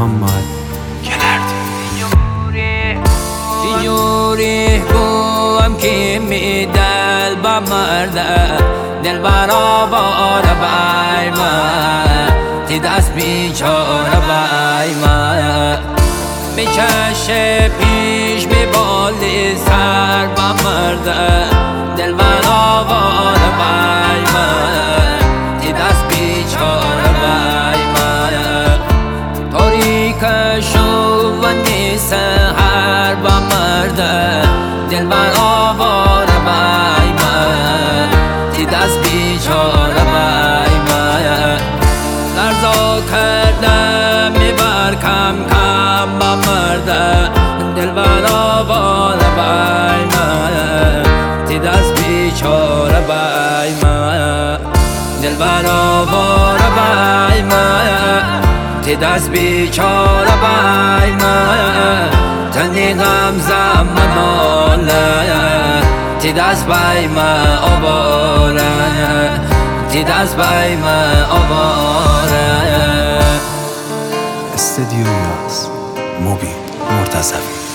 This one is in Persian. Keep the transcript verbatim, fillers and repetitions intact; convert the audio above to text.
محمد گلردی چجوری گویم که می دل با مرده دل برا باره بای من تی دست بیچاره بای من می چشه پیش می بالی سر با مرده دل برا باره بای من تی دست بیچاره بای من تاریک شو و نیسه هر با مرده دل برا باره بای من تی دست بیچاره بای من لرزا کردم میبر کم کم با مرده دل برا باره بای من تی دست بیچاره بای من دل برا باره بای من تی دست بیچاره بای من تنی غم زمان آله تی دست بای من آواره تی دست بای من آواره استدیو یاس مبین مرتضوی